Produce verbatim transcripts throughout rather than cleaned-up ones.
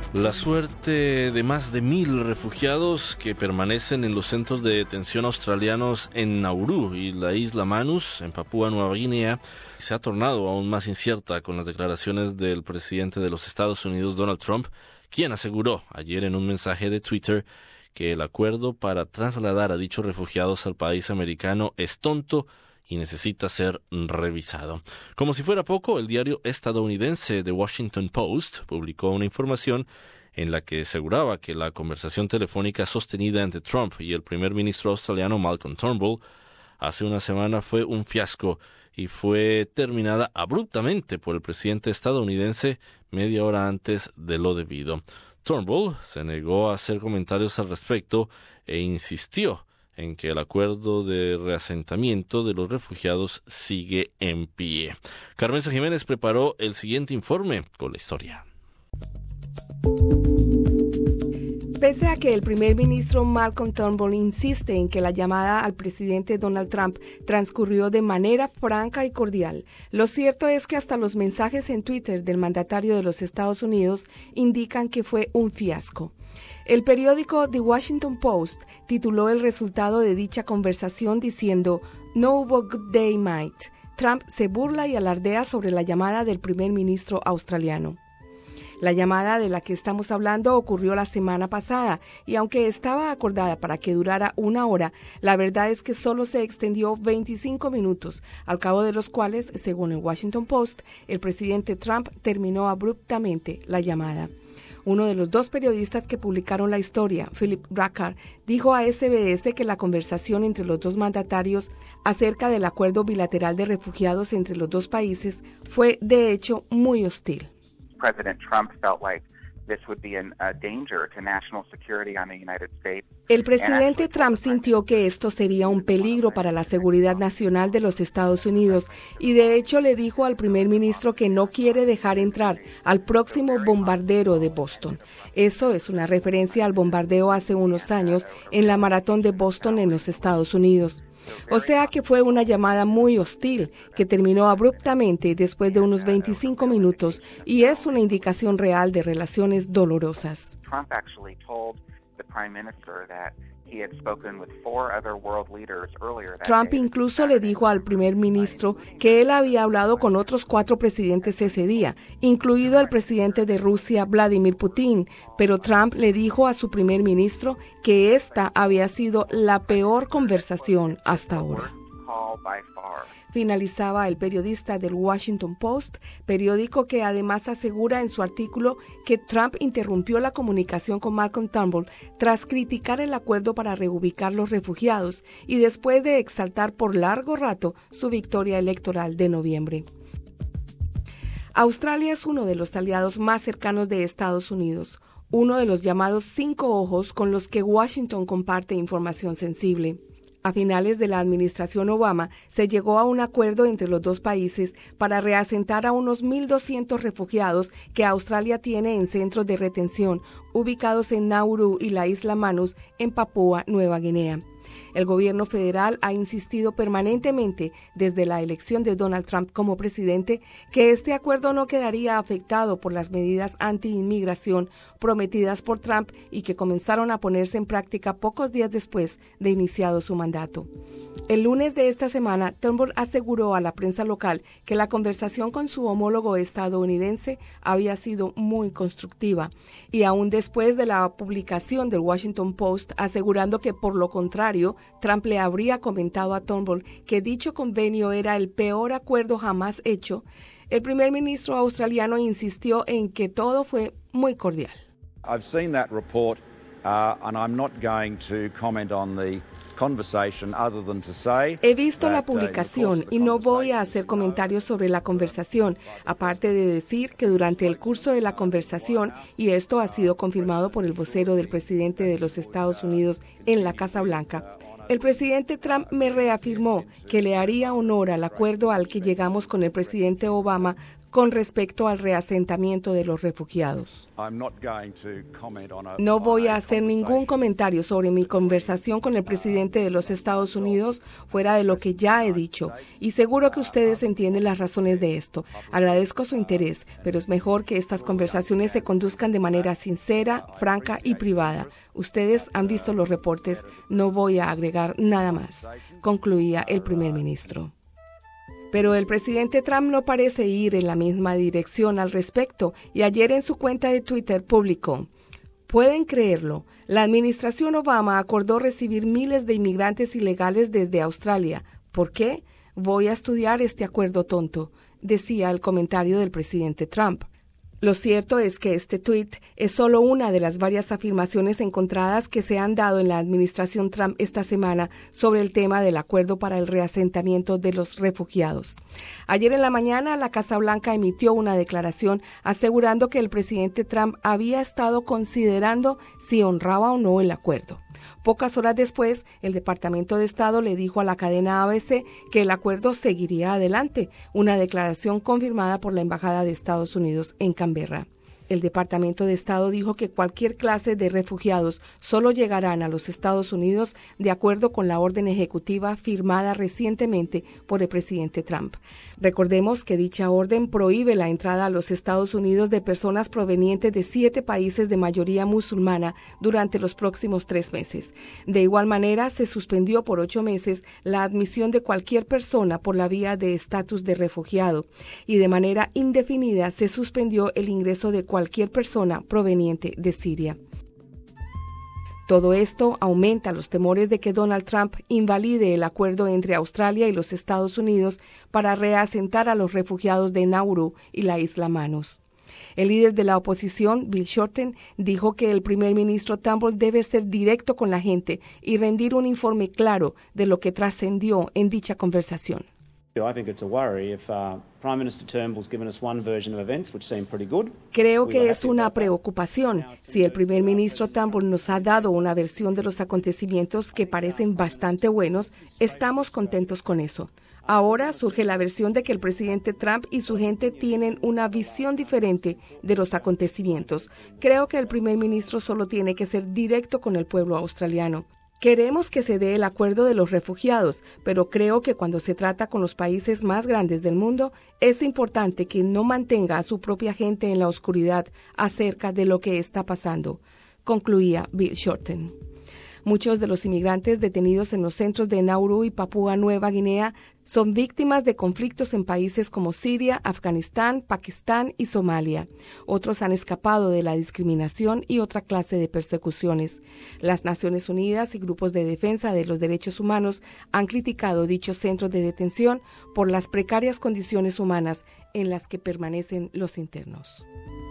La suerte de más de mil refugiados que permanecen en los centros de detención australianos en Nauru y la isla Manus, en Papúa Nueva Guinea, se ha tornado aún más incierta con las declaraciones del presidente de los Estados Unidos, Donald Trump, quien aseguró ayer en un mensaje de Twitter que el acuerdo para trasladar a dichos refugiados al país americano es tonto y necesita ser revisado. Como si fuera poco, el diario estadounidense The Washington Post publicó una información en la que aseguraba que la conversación telefónica sostenida entre Trump y el primer ministro australiano Malcolm Turnbull hace una semana fue un fiasco y fue terminada abruptamente por el presidente estadounidense media hora antes de lo debido. Turnbull se negó a hacer comentarios al respecto e insistió en que el acuerdo de reasentamiento de los refugiados sigue en pie. Carmenza Jiménez preparó el siguiente informe con la historia. Pese a que el primer ministro Malcolm Turnbull insiste en que la llamada al presidente Donald Trump transcurrió de manera franca y cordial, lo cierto es que hasta los mensajes en Twitter del mandatario de los Estados Unidos indican que fue un fiasco. El periódico The Washington Post tituló el resultado de dicha conversación diciendo "No hubo good day, mate". Trump se burla y alardea sobre la llamada del primer ministro australiano. La llamada de la que estamos hablando ocurrió la semana pasada y aunque estaba acordada para que durara una hora, la verdad es que solo se extendió veinticinco minutos, al cabo de los cuales, según el Washington Post, el presidente Trump terminó abruptamente la llamada. Uno de los dos periodistas que publicaron la historia, Philip Rucker, dijo a S B S que la conversación entre los dos mandatarios acerca del acuerdo bilateral de refugiados entre los dos países fue, de hecho, muy hostil. President Trump felt like this would be an, a danger to national security on the United States. El presidente Trump sintió que esto sería un peligro para la seguridad nacional de los Estados Unidos y de hecho le dijo al primer ministro que no quiere dejar entrar al próximo bombardero de Boston. Eso es una referencia al bombardeo hace unos años en la maratón de Boston en los Estados Unidos. O sea que fue una llamada muy hostil que terminó abruptamente después de unos veinticinco minutos y es una indicación real de relaciones dolorosas. Trump actually told the prime minister that he had spoken with four other world leaders earlier that Trump day. incluso le dijo al primer ministro que él había hablado con otros cuatro presidentes ese día, incluido el presidente de Rusia, Vladimir Putin, pero Trump le dijo a su primer ministro que esta había sido la peor conversación hasta ahora. Finalizaba el periodista del Washington Post, periódico que además asegura en su artículo que Trump interrumpió la comunicación con Malcolm Turnbull tras criticar el acuerdo para reubicar los refugiados y después de exaltar por largo rato su victoria electoral de noviembre. Australia es uno de los aliados más cercanos de Estados Unidos, uno de los llamados cinco ojos con los que Washington comparte información sensible. A finales de la administración Obama, se llegó a un acuerdo entre los dos países para reasentar a unos mil doscientos refugiados que Australia tiene en centros de retención ubicados en Nauru y la isla Manus en Papúa Nueva Guinea. El gobierno federal ha insistido permanentemente desde la elección de Donald Trump como presidente que este acuerdo no quedaría afectado por las medidas anti-inmigración prometidas por Trump y que comenzaron a ponerse en práctica pocos días después de iniciado su mandato. El lunes de esta semana, Turnbull aseguró a la prensa local que la conversación con su homólogo estadounidense había sido muy constructiva y aún después de la publicación del Washington Post asegurando que por lo contrario, Trump le habría comentado a Turnbull que dicho convenio era el peor acuerdo jamás hecho, el primer ministro australiano insistió en que todo fue muy cordial. I've seen that report uh, and I'm not going to comment on the He visto la publicación y no voy a hacer comentarios sobre la conversación, aparte de decir que durante el curso de la conversación, y esto ha sido confirmado por el vocero del presidente de los Estados Unidos en la Casa Blanca, el presidente Trump me reafirmó que le haría honor al acuerdo al que llegamos con el presidente Obama con respecto al reasentamiento de los refugiados. No voy a hacer ningún comentario sobre mi conversación con el presidente de los Estados Unidos fuera de lo que ya he dicho, y seguro que ustedes entienden las razones de esto. Agradezco su interés, pero es mejor que estas conversaciones se conduzcan de manera sincera, franca y privada. Ustedes han visto los reportes, no voy a agregar nada más, concluía el primer ministro. Pero el presidente Trump no parece ir en la misma dirección al respecto y ayer en su cuenta de Twitter publicó: ¿pueden creerlo? La administración Obama acordó recibir miles de inmigrantes ilegales desde Australia. ¿Por qué? Voy a estudiar este acuerdo tonto, decía el comentario del presidente Trump. Lo cierto es que este tuit es solo una de las varias afirmaciones encontradas que se han dado en la administración Trump esta semana sobre el tema del acuerdo para el reasentamiento de los refugiados. Ayer en la mañana, la Casa Blanca emitió una declaración asegurando que el presidente Trump había estado considerando si honraba o no el acuerdo. Pocas horas después, el Departamento de Estado le dijo a la cadena A B C que el acuerdo seguiría adelante, una declaración confirmada por la Embajada de Estados Unidos en Canberra. El Departamento de Estado dijo que cualquier clase de refugiados solo llegarán a los Estados Unidos de acuerdo con la orden ejecutiva firmada recientemente por el presidente Trump. Recordemos que dicha orden prohíbe la entrada a los Estados Unidos de personas provenientes de siete países de mayoría musulmana durante los próximos tres meses. De igual manera, se suspendió por ocho meses la admisión de cualquier persona por la vía de estatus de refugiado y de manera indefinida se suspendió el ingreso de cualquier persona proveniente de Siria. Todo esto aumenta los temores de que Donald Trump invalide el acuerdo entre Australia y los Estados Unidos para reasentar a los refugiados de Nauru y la isla Manus. El líder de la oposición, Bill Shorten, dijo que el primer ministro Turnbull debe ser directo con la gente y rendir un informe claro de lo que trascendió en dicha conversación. Creo que es una preocupación. Si el primer ministro Turnbull nos ha dado una versión de los acontecimientos que parecen bastante buenos, estamos contentos con eso. Ahora surge la versión de que el presidente Trump y su gente tienen una visión diferente de los acontecimientos. Creo que el primer ministro solo tiene que ser directo con el pueblo australiano. Queremos que se dé el acuerdo de los refugiados, pero creo que cuando se trata con los países más grandes del mundo, es importante que no mantenga a su propia gente en la oscuridad acerca de lo que está pasando, concluía Bill Shorten. Muchos de los inmigrantes detenidos en los centros de Nauru y Papúa Nueva Guinea son víctimas de conflictos en países como Siria, Afganistán, Pakistán y Somalia. Otros han escapado de la discriminación y otra clase de persecuciones. Las Naciones Unidas y grupos de defensa de los derechos humanos han criticado dichos centros de detención por las precarias condiciones humanas en las que permanecen los internos.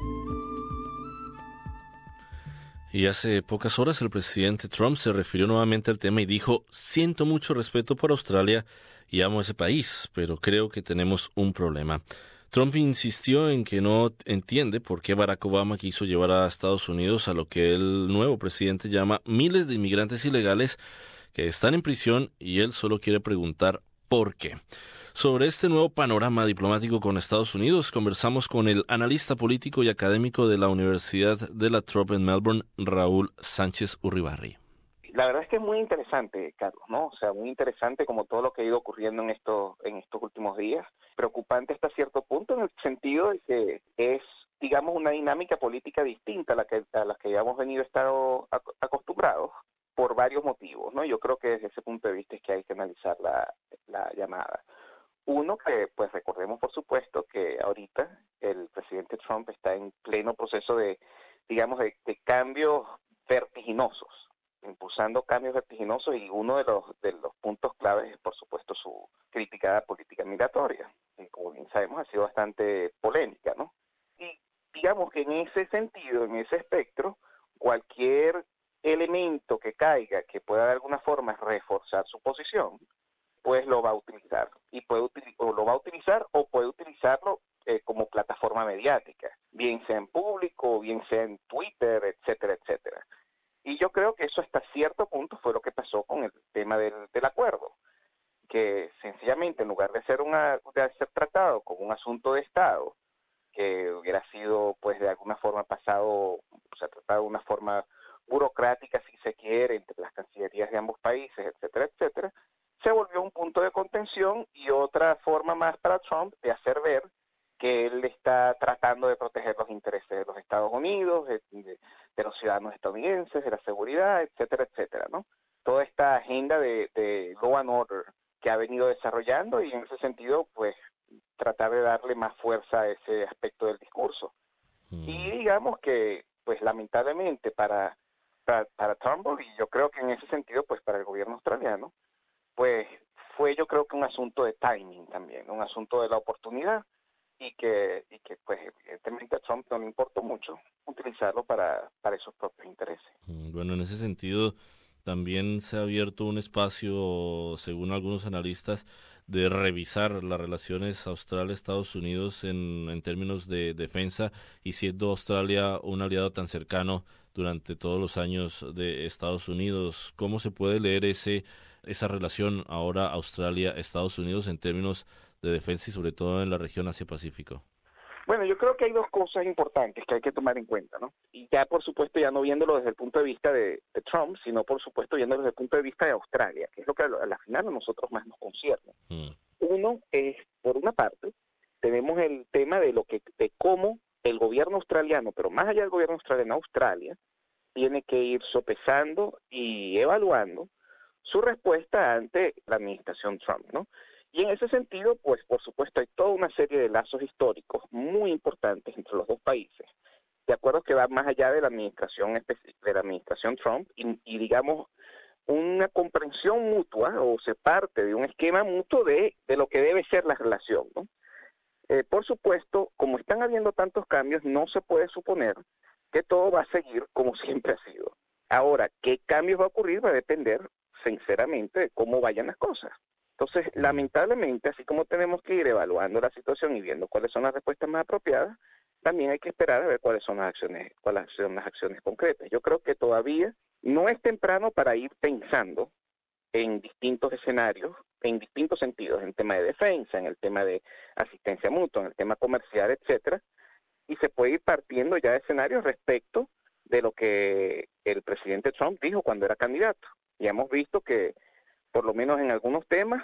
Y hace pocas horas el presidente Trump se refirió nuevamente al tema y dijo: siento mucho respeto por Australia y amo ese país, pero creo que tenemos un problema. Trump insistió en que no entiende por qué Barack Obama quiso llevar a Estados Unidos a lo que el nuevo presidente llama miles de inmigrantes ilegales que están en prisión, y él solo quiere preguntar por qué. Sobre este nuevo panorama diplomático con Estados Unidos, conversamos con el analista político y académico de la Universidad de la Trobe en Melbourne, Raúl Sánchez Urribarri. La verdad es que es muy interesante, Carlos, ¿no? O sea, muy interesante como todo lo que ha ido ocurriendo en estos, en estos últimos días. Preocupante hasta cierto punto en el sentido de que es, digamos, una dinámica política distinta a la que, a la que ya hemos venido estado acostumbrados por varios motivos, ¿no? Yo creo que desde ese punto de vista es que hay que analizar la, la llamada. Uno, que pues recordemos por supuesto que ahorita el presidente Trump está en pleno proceso de, digamos, de, de cambios vertiginosos, impulsando cambios vertiginosos, y uno de los de los puntos claves es por supuesto su crítica política migratoria, que como bien sabemos ha sido bastante polémica, ¿no? Y digamos que en ese sentido, en ese espectro, cualquier elemento que caiga que pueda de alguna forma reforzar su posición, pues lo va a utilizar y puede util- o lo va a utilizar o puede utilizarlo eh, como plataforma mediática, bien sea en público, bien sea en Twitter, etcétera, etcétera. Y yo creo que eso hasta cierto punto fue lo que pasó con el tema del, del acuerdo, que sencillamente en lugar de ser una de ser tratado como un asunto de Estado forma pasado, se ha tratado de una forma burocrática, si se quiere, entre las cancillerías de ambos países, etcétera, etcétera, se volvió un punto de contención y otra forma más para Trump de hacer ver que él está tratando de proteger los intereses de los Estados Unidos, de, de, de los ciudadanos estadounidenses, de la seguridad, etcétera, etcétera, ¿no? Toda esta agenda de, de law and order que ha venido desarrollando y en ese sentido, pues, tratar de darle más fuerza a ese aspecto del discurso. Mm. Y digamos que, pues, lamentablemente para, para, para Turnbull, y yo creo que en ese sentido, pues, para el gobierno australiano, pues, fue yo creo que un asunto de timing también, un asunto de la oportunidad, y que, y que pues evidentemente a Trump no le importó mucho utilizarlo para, para esos propios intereses. Bueno, en ese sentido también se ha abierto un espacio, según algunos analistas, de revisar las relaciones Australia-Estados Unidos en, en términos de defensa, y siendo Australia un aliado tan cercano durante todos los años de Estados Unidos, ¿cómo se puede leer ese esa relación ahora Australia-Estados Unidos en términos de defensa y sobre todo en la región Asia-Pacífico? Bueno, yo creo que hay dos cosas importantes que hay que tomar en cuenta, ¿no? Y ya, por supuesto, ya no viéndolo desde el punto de vista de, de Trump, sino, por supuesto, viéndolo desde el punto de vista de Australia, que es lo que a la final a nosotros más nos concierne. Mm. Uno es, por una parte, tenemos el tema de lo que de cómo el gobierno australiano, pero más allá del gobierno australiano, Australia, tiene que ir sopesando y evaluando su respuesta ante la administración Trump, ¿no? Y en ese sentido, pues por supuesto hay toda una serie de lazos históricos muy importantes entre los dos países, de acuerdo que va más allá de la administración de la administración Trump y, y digamos una comprensión mutua o se parte de un esquema mutuo de, de lo que debe ser la relación, ¿no? Eh, por supuesto, como están habiendo tantos cambios, no se puede suponer que todo va a seguir como siempre ha sido. Ahora, ¿qué cambios va a ocurrir? Va a depender sinceramente de cómo vayan las cosas. Entonces, lamentablemente, así como tenemos que ir evaluando la situación y viendo cuáles son las respuestas más apropiadas, también hay que esperar a ver cuáles son las acciones, cuáles son las acciones concretas. Yo creo que todavía no es temprano para ir pensando en distintos escenarios, en distintos sentidos, en tema de defensa, en el tema de asistencia mutua, en el tema comercial, etcétera, y se puede ir partiendo ya de escenarios respecto de lo que el presidente Trump dijo cuando era candidato. Ya hemos visto que por lo menos en algunos temas,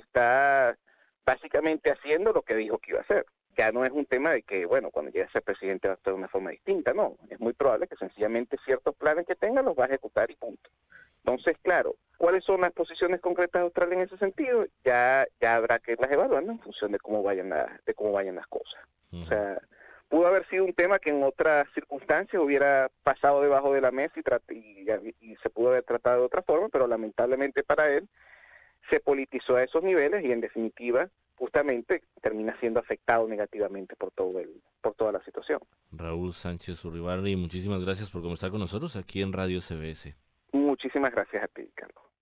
está básicamente haciendo lo que dijo que iba a hacer. Ya no es un tema de que, bueno, cuando llegue a ser presidente va a actuar de una forma distinta, no. Es muy probable que sencillamente ciertos planes que tenga los va a ejecutar y punto. Entonces, claro, ¿cuáles son las posiciones concretas de Australia en ese sentido? Ya ya habrá que irlas evaluando en función de cómo vayan, la, de cómo vayan las cosas. Uh-huh. O sea, pudo haber sido un tema que en otras circunstancias hubiera pasado debajo de la mesa y, trat- y, y se pudo haber tratado de otra forma, pero lamentablemente para él se politizó a esos niveles y en definitiva justamente termina siendo afectado negativamente por todo el por toda la situación. Raúl Sánchez Uribarri, muchísimas gracias por conversar con nosotros aquí en Radio C B S. Muchísimas gracias a ti, Carlos.